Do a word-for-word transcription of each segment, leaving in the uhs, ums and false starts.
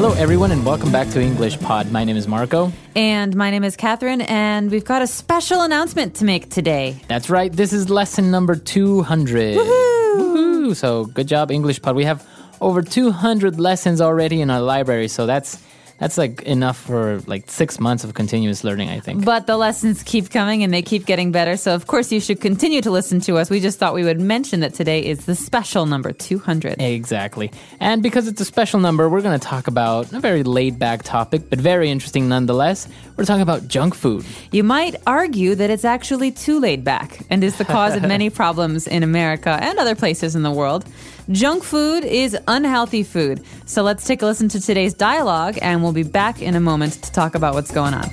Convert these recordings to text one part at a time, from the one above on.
Hello, everyone, and welcome back to English Pod. My name is Marco. And my name is Catherine, and we've got a special announcement to make today. That's right. This is lesson number two hundred. Woohoo! Woohoo! So, good job, English Pod. We have over two hundred lessons already in our library, so that's that's like enough for like six months of continuous learning, I think. But the lessons keep coming and they keep getting better, so of course you should continue to listen to us. We just thought we would mention that today is the special number two hundred. Exactly. And because it's a special number, we're going to talk about a very laid-back topic, but very interesting nonetheless. We're talking about junk food. You might argue that it's actually too laid back and is the cause of many problems in America and other places in the world. Junk food is unhealthy food. So let's take a listen to today's dialogue, and we'll be back in a moment to talk about what's going on.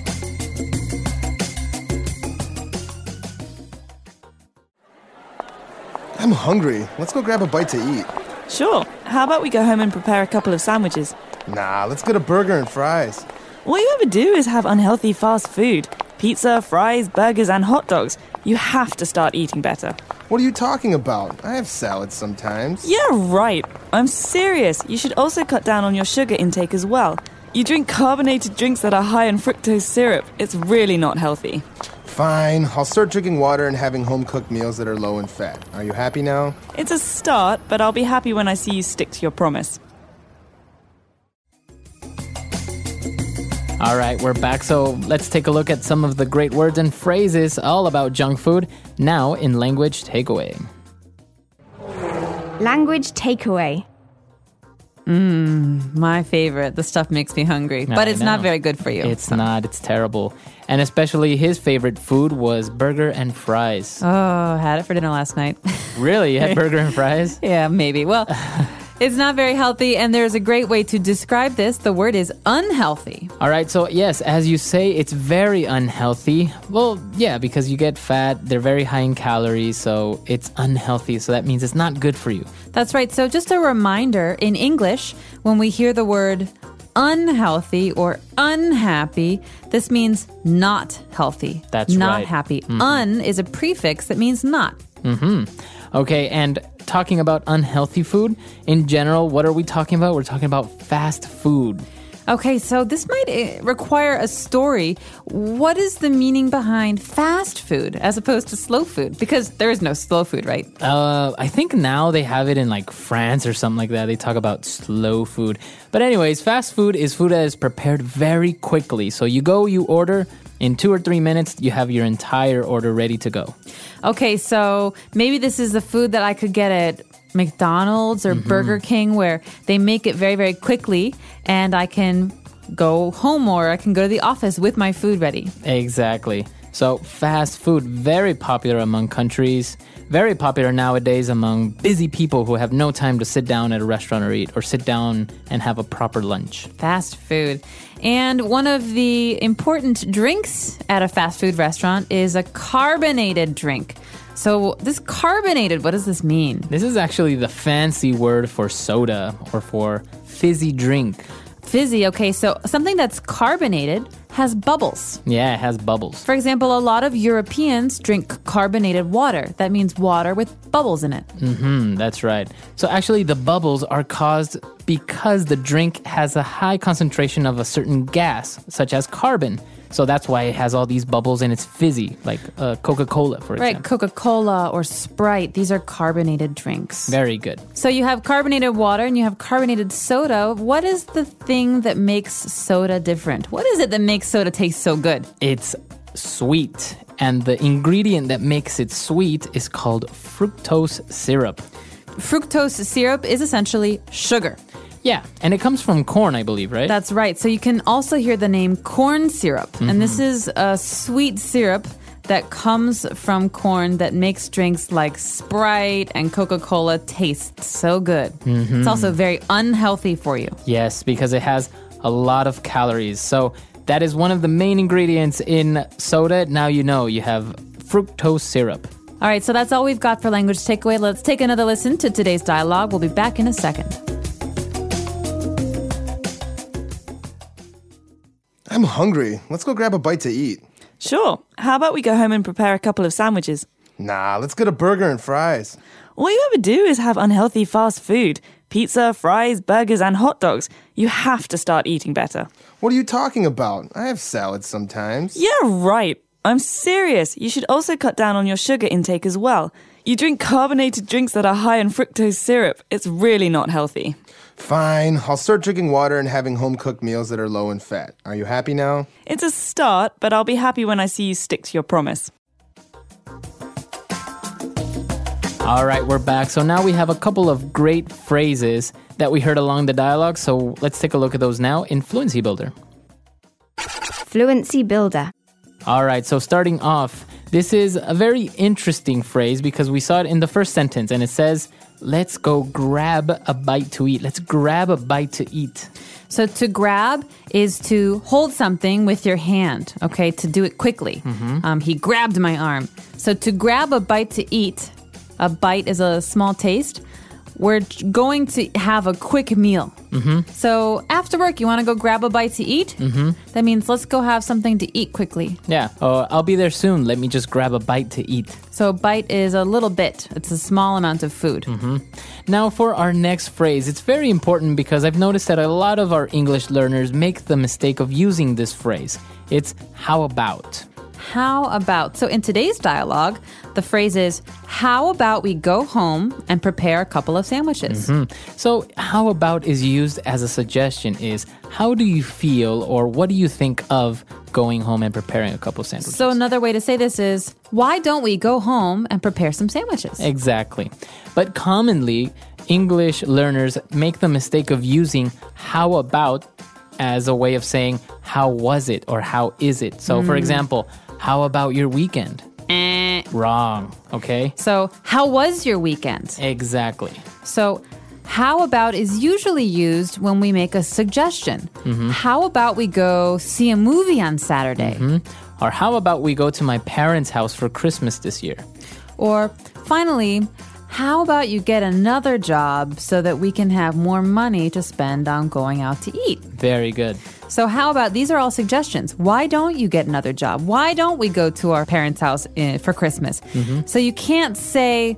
I'm hungry. Let's go grab a bite to eat. Sure. How about we go home and prepare a couple of sandwiches? Nah, let's get a burger and fries. All you ever do is have unhealthy fast food. Pizza, fries, burgers, and hot dogs. You have to start eating better. What are you talking about? I have salads sometimes. Yeah, right. I'm serious. You should also cut down on your sugar intake as well. You drink carbonated drinks that are high in fructose syrup. It's really not healthy. Fine. I'll start drinking water and having home-cooked meals that are low in fat. Are you happy now? It's a start, but I'll be happy when I see you stick to your promise. All right, we're back. So let's take a look at some of the great words and phrases all about junk food now in Language Takeaway. Language takeaway. Mmm, my favorite. The stuff makes me hungry, but I it's know. not very good for you. It's not. It's terrible. And especially his favorite food was burger and fries. Oh, I had it for dinner last night. Really? You had burger and fries? Yeah, maybe. Well, it's not very healthy, and there's a great way to describe this. The word is unhealthy. All right, so yes, as you say, it's very unhealthy. Well, yeah, because you get fat, they're very high in calories, so it's unhealthy. So that means it's not good for you. That's right. So just a reminder, in English, when we hear the word unhealthy or unhappy, this means not healthy. That's not right. happy. Mm-hmm. Un is a prefix that means not. Mm-hmm. Okay, and talking about unhealthy food, in general, what are we talking about? We're talking about fast food. Okay, so this might uh, require a story. What is the meaning behind fast food as opposed to slow food? Because there is no slow food, right? Uh, I think now they have it in like France or something like that. They talk about slow food. But anyways, fast food is food that is prepared very quickly. So you go, you order, in two or three minutes, you have your entire order ready to go. Okay, so maybe this is the food that I could get at McDonald's or Mm-hmm. Burger King, where they make it very, very quickly, and I can go home or I can go to the office with my food ready. Exactly. So fast food, very popular among countries, very popular nowadays among busy people who have no time to sit down at a restaurant or eat, or sit down and have a proper lunch. Fast food. And one of the important drinks at a fast food restaurant is a carbonated drink. So this carbonated, what does this mean? This is actually the fancy word for soda or for fizzy drink. Fizzy, okay, so something that's carbonated has bubbles. Yeah, it has bubbles. For example, a lot of Europeans drink carbonated water. That means water with bubbles in it. Mm-hmm, that's right. So actually the bubbles are caused because the drink has a high concentration of a certain gas, such as carbon. So that's why it has all these bubbles and it's fizzy, like uh, Coca-Cola, for Right, example. Coca-Cola or Sprite, these are carbonated drinks. Very good. So you have carbonated water and you have carbonated soda. What is the thing that makes soda different? What is it that makes soda taste so good? It's sweet, and the ingredient that makes it sweet is called fructose syrup. Fructose syrup is essentially sugar. Yeah, and it comes from corn, I believe, right? That's right. So you can also hear the name corn syrup. Mm-hmm. And this is a sweet syrup that comes from corn that makes drinks like Sprite and Coca-Cola taste so good. Mm-hmm. It's also very unhealthy for you. Yes, because it has a lot of calories. So that is one of the main ingredients in soda. Now you know you have fructose syrup. All right, so that's all we've got for Language Takeaway. Let's take another listen to today's dialogue. We'll be back in a second. I'm hungry. Let's go grab a bite to eat. Sure. How about we go home and prepare a couple of sandwiches? Nah, let's get a burger and fries. All you ever do is have unhealthy fast food. Pizza, fries, burgers, and hot dogs. You have to start eating better. What are you talking about? I have salads sometimes. Yeah, right. I'm serious. You should also cut down on your sugar intake as well. You drink carbonated drinks that are high in fructose syrup. It's really not healthy. Fine, I'll start drinking water and having home-cooked meals that are low in fat. Are you happy now? It's a start, but I'll be happy when I see you stick to your promise. All right, we're back. So now we have a couple of great phrases that we heard along the dialogue. So let's take a look at those now in Fluency Builder. Fluency Builder. All right, so starting off, this is a very interesting phrase because we saw it in the first sentence and it says, let's go grab a bite to eat. Let's grab a bite to eat. So to grab is to hold something with your hand, okay, to do it quickly. Mm-hmm. Um, he grabbed my arm. So to grab a bite to eat, a bite is a small taste. We're going to have a quick meal. Mm-hmm. So after work, you want to go grab a bite to eat? Mm-hmm. That means let's go have something to eat quickly. Yeah, uh, I'll be there soon. Let me just grab a bite to eat. So a bite is a little bit. It's a small amount of food. Mm-hmm. Now for our next phrase, it's very important because I've noticed that a lot of our English learners make the mistake of using this phrase. It's how about. How about? So in today's dialogue, the phrase is, how about we go home and prepare a couple of sandwiches? Mm-hmm. So how about is used as a suggestion is, how do you feel or what do you think of going home and preparing a couple of sandwiches? So another way to say this is, why don't we go home and prepare some sandwiches? Exactly. But commonly, English learners make the mistake of using how about as a way of saying, how was it or how is it? So mm. for example, how about your weekend? Eh. Wrong, okay? So, how was your weekend? Exactly. So, how about is usually used when we make a suggestion. Mm-hmm. How about we go see a movie on Saturday? Mm-hmm. Or how about we go to my parents' house for Christmas this year? Or finally, how about you get another job so that we can have more money to spend on going out to eat? Very good. So how about, these are all suggestions. Why don't you get another job? Why don't we go to our parents' house uh, for Christmas? Mm-hmm. So you can't say,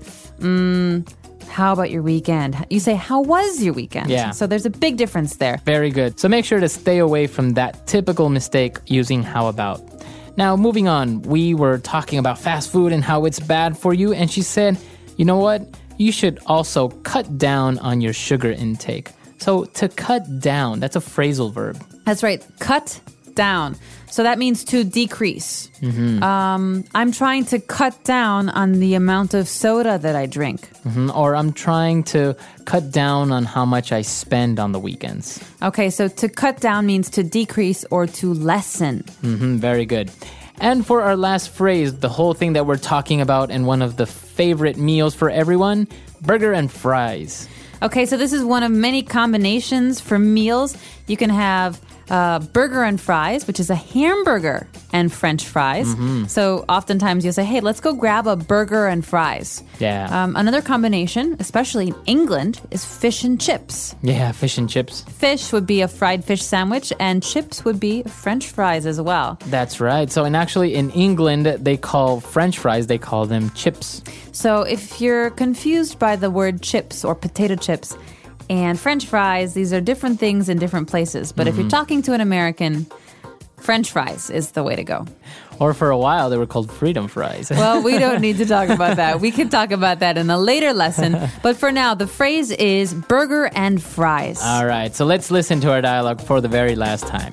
mm, how about your weekend? You say, how was your weekend? Yeah. So there's a big difference there. Very good. So make sure to stay away from that typical mistake using how about. Now, moving on, we were talking about fast food and how it's bad for you. And she said, you know what? You should also cut down on your sugar intake. So to cut down, that's a phrasal verb. That's right. Cut down. So that means to decrease. Mm-hmm. Um, I'm trying to cut down on the amount of soda that I drink. Mm-hmm. Or I'm trying to cut down on how much I spend on the weekends. Okay, so to cut down means to decrease or to lessen. Mm-hmm. Very good. And for our last phrase, the whole thing that we're talking about and one of the favorite meals for everyone, burger and fries. Okay, so this is one of many combinations for meals. You can have uh, burger and fries, which is a hamburger and French fries. Mm-hmm. So oftentimes you'll say, hey, let's go grab a burger and fries. Yeah. Um, another combination, especially in England, is fish and chips. Yeah, fish and chips. Fish would be a fried fish sandwich, and chips would be French fries as well. That's right. So, and actually in England, they call French fries, they call them chips. So if you're confused by the word chips or potato chips and French fries, these are different things in different places. But mm-hmm. if you're talking to an American, French fries is the way to go. Or for a while, they were called freedom fries. Well, we don't need to talk about that. We can talk about that in a later lesson. But for now, the phrase is burger and fries. All right. So let's listen to our dialogue for the very last time.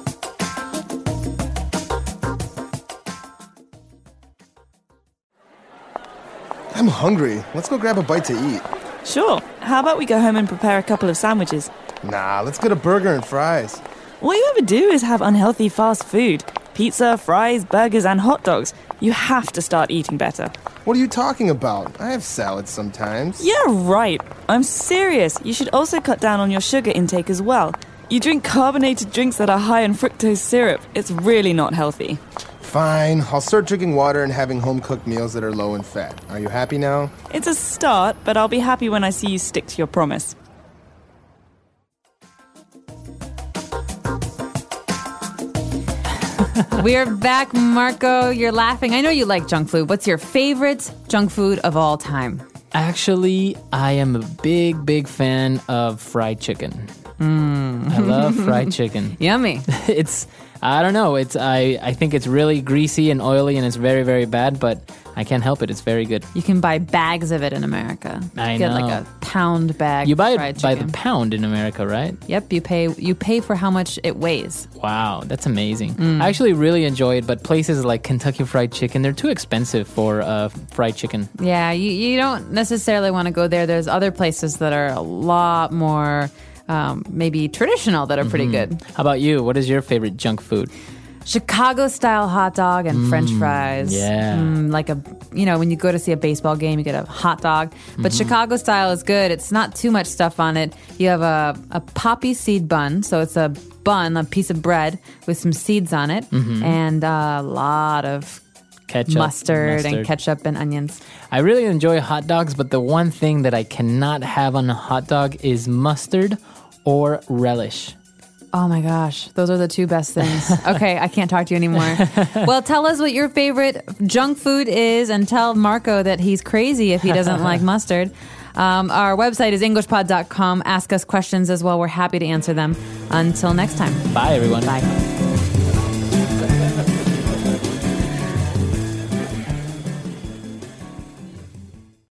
I'm hungry. Let's go grab a bite to eat. Sure. How about we go home and prepare a couple of sandwiches? Nah, let's get a burger and fries. All you ever do is have unhealthy fast food. Pizza, fries, burgers, and hot dogs. You have to start eating better. What are you talking about? I have salads sometimes. Yeah, right. I'm serious. You should also cut down on your sugar intake as well. You drink carbonated drinks that are high in fructose syrup. It's really not healthy. Fine, I'll start drinking water and having home-cooked meals that are low in fat. Are you happy now? It's a start, but I'll be happy when I see you stick to your promise. We are back, Marco. You're laughing. I know you like junk food. What's your favorite junk food of all time? Actually, I am a big, big fan of fried chicken. Mm. I love fried chicken. Yummy. It's, I don't know. It's I, I think it's really greasy and oily and it's very, very bad, but I can't help it. It's very good. You can buy bags of it in America. I Get know. like a pound bag. You buy of fried it by the chicken. pound in America, right? Yep, you pay you pay for how much it weighs. Wow, that's amazing. I actually really enjoy it, but places like Kentucky Fried Chicken, they're too expensive for uh, fried chicken. Yeah, you, you don't necessarily want to go there. There's other places that are a lot more um, maybe traditional that are pretty good. How about you? What is your favorite junk food? Chicago style hot dog and French fries. yeah. Mm, like a, you know, when you go to see a baseball game, you get a hot dog. But Chicago style is good. It's not too much stuff on it. You have a, a poppy seed bun. So it's a bun, a piece of bread with some seeds on it and a lot of Ketchup, mustard, and mustard. ketchup and onions. I really enjoy hot dogs, but the one thing that I cannot have on a hot dog is mustard or relish. Oh my gosh, those are the two best things. Okay, I can't talk to you anymore. Well, tell us what your favorite junk food is and tell Marco that he's crazy if he doesn't like mustard. Um, our website is english pod dot com. Ask us questions as well. We're happy to answer them. Until next time. Bye, everyone. Bye.